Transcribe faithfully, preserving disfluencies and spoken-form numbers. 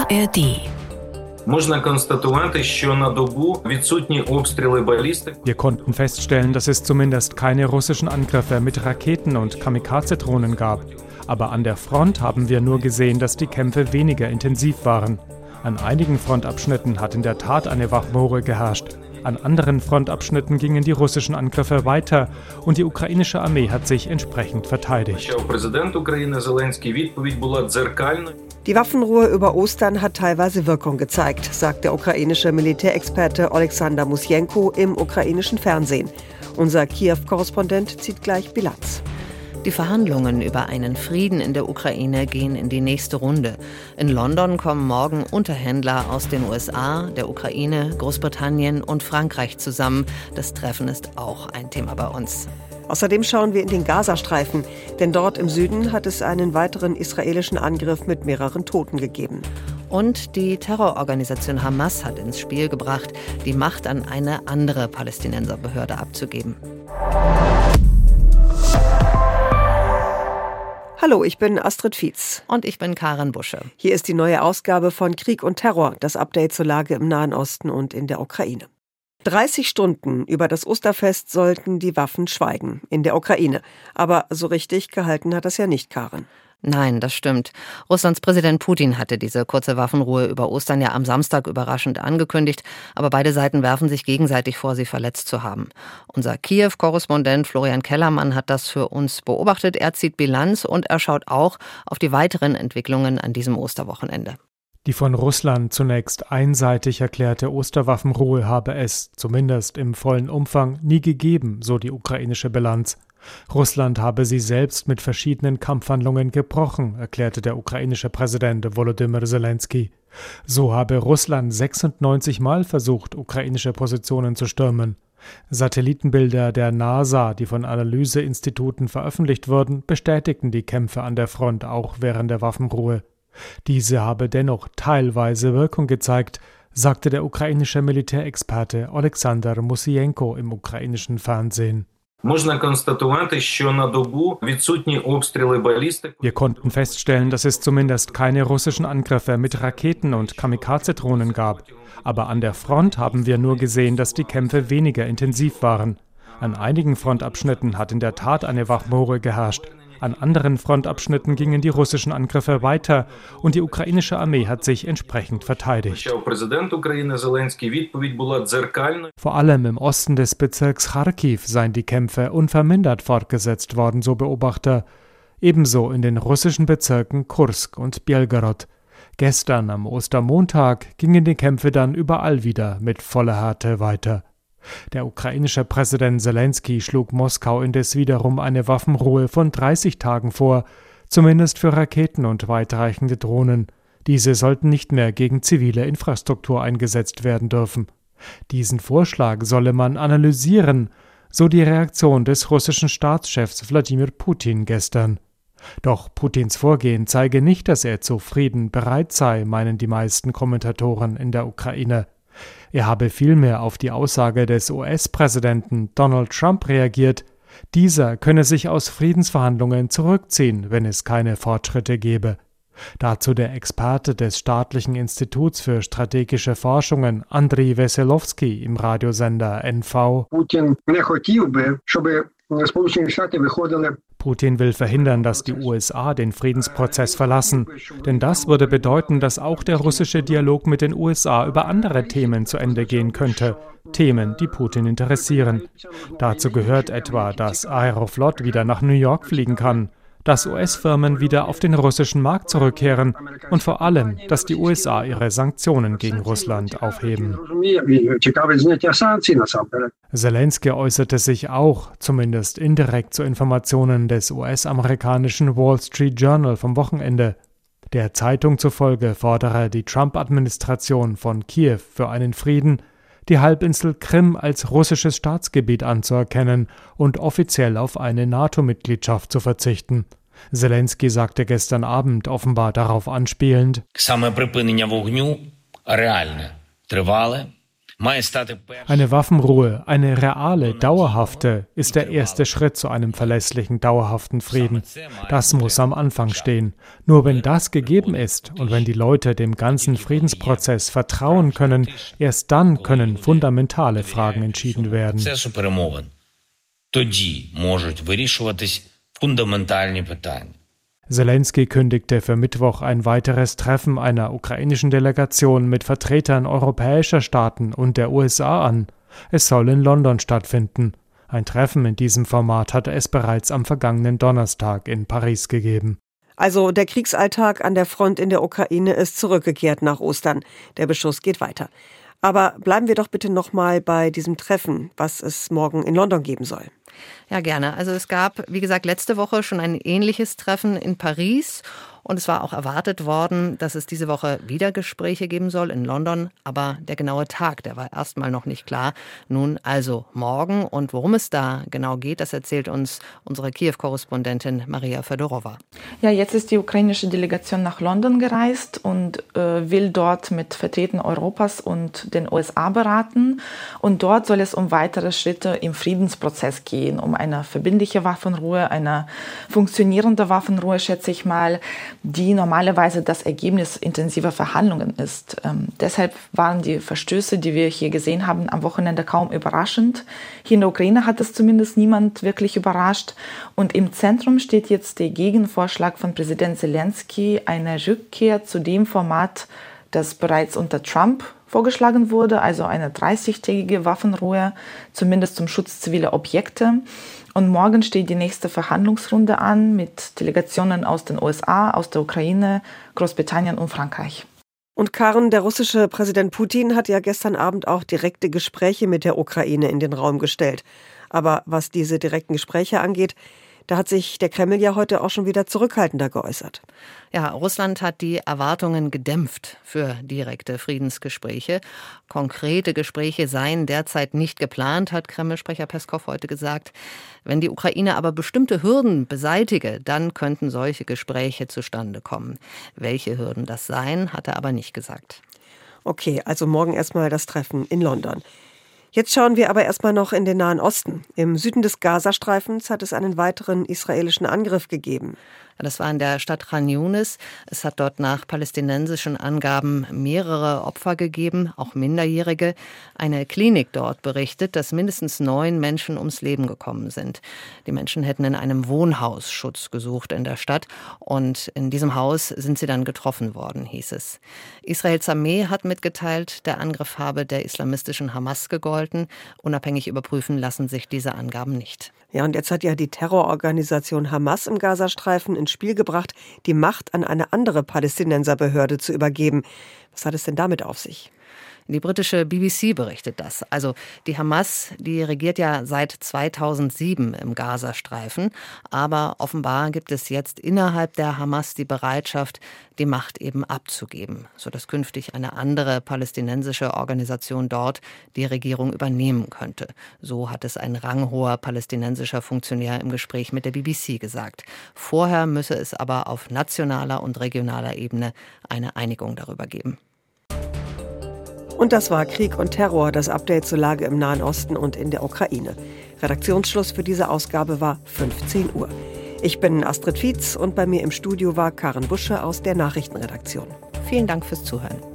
A R D. Можна констатувати, що на добу відсутні обстріли балістик. Wir konnten feststellen, dass es zumindest keine russischen Angriffe mit Raketen und Kamikaze-Drohnen gab. Aber an der Front haben wir nur gesehen, dass die Kämpfe weniger intensiv waren. An einigen Frontabschnitten hat in der Tat eine Waffenruhe geherrscht. An anderen Frontabschnitten gingen die russischen Angriffe weiter und die ukrainische Armee hat sich entsprechend verteidigt. Die Waffenruhe über Ostern hat teilweise Wirkung gezeigt, sagt der ukrainische Militärexperte Oleksandr Musjenko im ukrainischen Fernsehen. Unser Kiew-Korrespondent zieht gleich Bilanz. Die Verhandlungen über einen Frieden in der Ukraine gehen in die nächste Runde. In London kommen morgen Unterhändler aus den U S A, der Ukraine, Großbritannien und Frankreich zusammen. Das Treffen ist auch ein Thema bei uns. Außerdem schauen wir in den Gazastreifen, denn dort im Süden hat es einen weiteren israelischen Angriff mit mehreren Toten gegeben. Und die Terrororganisation Hamas hat ins Spiel gebracht, die Macht an eine andere Palästinenserbehörde abzugeben. Hallo, ich bin Astrid Fietz. Und ich bin Karen Busche. Hier ist die neue Ausgabe von Krieg und Terror, das Update zur Lage im Nahen Osten und in der Ukraine. dreißig Stunden über das Osterfest sollten die Waffen schweigen in der Ukraine. Aber so richtig gehalten hat das ja nicht, Karen. Nein, das stimmt. Russlands Präsident Putin hatte diese kurze Waffenruhe über Ostern ja am Samstag überraschend angekündigt, aber beide Seiten werfen sich gegenseitig vor, sie verletzt zu haben. Unser Kiew-Korrespondent Florian Kellermann hat das für uns beobachtet. Er zieht Bilanz und er schaut auch auf die weiteren Entwicklungen an diesem Osterwochenende. Die von Russland zunächst einseitig erklärte Osterwaffenruhe habe es, zumindest im vollen Umfang, nie gegeben, so die ukrainische Bilanz. Russland habe sie selbst mit verschiedenen Kampfhandlungen gebrochen, erklärte der ukrainische Präsident Volodymyr Zelensky. So habe Russland sechsundneunzig Mal versucht, ukrainische Positionen zu stürmen. Satellitenbilder der NASA, die von Analyseinstituten veröffentlicht wurden, bestätigten die Kämpfe an der Front auch während der Waffenruhe. Diese habe dennoch teilweise Wirkung gezeigt, sagte der ukrainische Militärexperte Oleksandr Musjenko im ukrainischen Fernsehen. Wir konnten feststellen, dass es zumindest keine russischen Angriffe mit Raketen und Kamikaze-Drohnen gab. Aber an der Front haben wir nur gesehen, dass die Kämpfe weniger intensiv waren. An einigen Frontabschnitten hat in der Tat eine Waffenruhe geherrscht. An anderen Frontabschnitten gingen die russischen Angriffe weiter und die ukrainische Armee hat sich entsprechend verteidigt. Vor allem im Osten des Bezirks Charkiw seien die Kämpfe unvermindert fortgesetzt worden, so Beobachter. Ebenso in den russischen Bezirken Kursk und Belgorod. Gestern am Ostermontag gingen die Kämpfe dann überall wieder mit voller Härte weiter. Der ukrainische Präsident Zelensky schlug Moskau indes wiederum eine Waffenruhe von dreißig Tagen vor, zumindest für Raketen und weitreichende Drohnen. Diese sollten nicht mehr gegen zivile Infrastruktur eingesetzt werden dürfen. Diesen Vorschlag solle man analysieren, so die Reaktion des russischen Staatschefs Wladimir Putin gestern. Doch Putins Vorgehen zeige nicht, dass er zu Frieden bereit sei, meinen die meisten Kommentatoren in der Ukraine. Er habe vielmehr auf die Aussage des U S-Präsidenten Donald Trump reagiert, dieser könne sich aus Friedensverhandlungen zurückziehen, wenn es keine Fortschritte gebe. Dazu der Experte des Staatlichen Instituts für strategische Forschungen Andriy Veselowski im Radiosender N V. Putin не хотів би, щоб Сполучені Штати виходили. Putin will verhindern, dass die U S A den Friedensprozess verlassen. Denn das würde bedeuten, dass auch der russische Dialog mit den U S A über andere Themen zu Ende gehen könnte. Themen, die Putin interessieren. Dazu gehört etwa, dass Aeroflot wieder nach New York fliegen kann, dass U S-Firmen wieder auf den russischen Markt zurückkehren und vor allem, dass die U S A ihre Sanktionen gegen Russland aufheben. Zelensky äußerte sich auch, zumindest indirekt, zu Informationen des U S-amerikanischen Wall Street Journal vom Wochenende. Der Zeitung zufolge fordere die Trump-Administration von Kiew für einen Frieden, die Halbinsel Krim als russisches Staatsgebiet anzuerkennen und offiziell auf eine NATO-Mitgliedschaft zu verzichten. Zelensky sagte gestern Abend offenbar darauf anspielend: Саме припинення вогню реальне, тривале Eine Waffenruhe, eine reale, dauerhafte, ist der erste Schritt zu einem verlässlichen, dauerhaften Frieden. Das muss am Anfang stehen. Nur wenn das gegeben ist und wenn die Leute dem ganzen Friedensprozess vertrauen können, erst dann können fundamentale Fragen entschieden werden. Selenskyj kündigte für Mittwoch ein weiteres Treffen einer ukrainischen Delegation mit Vertretern europäischer Staaten und der U S A an. Es soll in London stattfinden. Ein Treffen in diesem Format hatte es bereits am vergangenen Donnerstag in Paris gegeben. Also der Kriegsalltag an der Front in der Ukraine ist zurückgekehrt nach Ostern. Der Beschuss geht weiter. Aber bleiben wir doch bitte nochmal bei diesem Treffen, was es morgen in London geben soll. Ja, gerne. Also es gab, wie gesagt, letzte Woche schon ein ähnliches Treffen in Paris. Und es war auch erwartet worden, dass es diese Woche wieder Gespräche geben soll in London. Aber der genaue Tag, der war erstmal noch nicht klar. Nun also morgen. Und worum es da genau geht, das erzählt uns unsere Kiew-Korrespondentin Maria Fedorova. Ja, jetzt ist die ukrainische Delegation nach London gereist und äh, will dort mit Vertretern Europas und den U S A beraten. Und dort soll es um weitere Schritte im Friedensprozess gehen, um eine verbindliche Waffenruhe, eine funktionierende Waffenruhe, schätze ich mal, die normalerweise das Ergebnis intensiver Verhandlungen ist. Ähm, deshalb waren die Verstöße, die wir hier gesehen haben, am Wochenende kaum überraschend. Hier in der Ukraine hat es zumindest niemand wirklich überrascht. Und im Zentrum steht jetzt der Gegenvorschlag von Präsident Selenskyj, eine Rückkehr zu dem Format, das bereits unter Trump vorgeschlagen wurde, also eine dreißigtägige Waffenruhe, zumindest zum Schutz ziviler Objekte. Und morgen steht die nächste Verhandlungsrunde an mit Delegationen aus den U S A, aus der Ukraine, Großbritannien und Frankreich. Und Karen, der russische Präsident Putin hat ja gestern Abend auch direkte Gespräche mit der Ukraine in den Raum gestellt. Aber was diese direkten Gespräche angeht, da hat sich der Kreml ja heute auch schon wieder zurückhaltender geäußert. Ja, Russland hat die Erwartungen gedämpft für direkte Friedensgespräche. Konkrete Gespräche seien derzeit nicht geplant, hat Kreml-Sprecher Peskow heute gesagt. Wenn die Ukraine aber bestimmte Hürden beseitige, dann könnten solche Gespräche zustande kommen. Welche Hürden das seien, hat er aber nicht gesagt. Okay, also morgen erstmal das Treffen in London. Jetzt schauen wir aber erstmal noch in den Nahen Osten. Im Süden des Gazastreifens hat es einen weiteren israelischen Angriff gegeben. Das war in der Stadt Khan Yunis. Es hat dort nach palästinensischen Angaben mehrere Opfer gegeben, auch Minderjährige. Eine Klinik dort berichtet, dass mindestens neun Menschen ums Leben gekommen sind. Die Menschen hätten in einem Wohnhaus Schutz gesucht in der Stadt und in diesem Haus sind sie dann getroffen worden, hieß es. Israels Armee hat mitgeteilt, der Angriff habe der islamistischen Hamas gegolten. Unabhängig überprüfen lassen sich diese Angaben nicht. Ja, und jetzt hat ja die Terrororganisation Hamas im Gazastreifen ins Spiel gebracht, die Macht an eine andere Palästinenserbehörde zu übergeben. Was hat es denn damit auf sich? Die britische B B C berichtet das. Also die Hamas, die regiert ja seit zweitausendsieben im Gazastreifen. Aber offenbar gibt es jetzt innerhalb der Hamas die Bereitschaft, die Macht eben abzugeben, sodass künftig eine andere palästinensische Organisation dort die Regierung übernehmen könnte. So hat es ein ranghoher palästinensischer Funktionär im Gespräch mit der B B C gesagt. Vorher müsse es aber auf nationaler und regionaler Ebene eine Einigung darüber geben. Und das war Krieg und Terror, das Update zur Lage im Nahen Osten und in der Ukraine. Redaktionsschluss für diese Ausgabe war fünfzehn Uhr. Ich bin Astrid Fietz und bei mir im Studio war Karen Busche aus der Nachrichtenredaktion. Vielen Dank fürs Zuhören.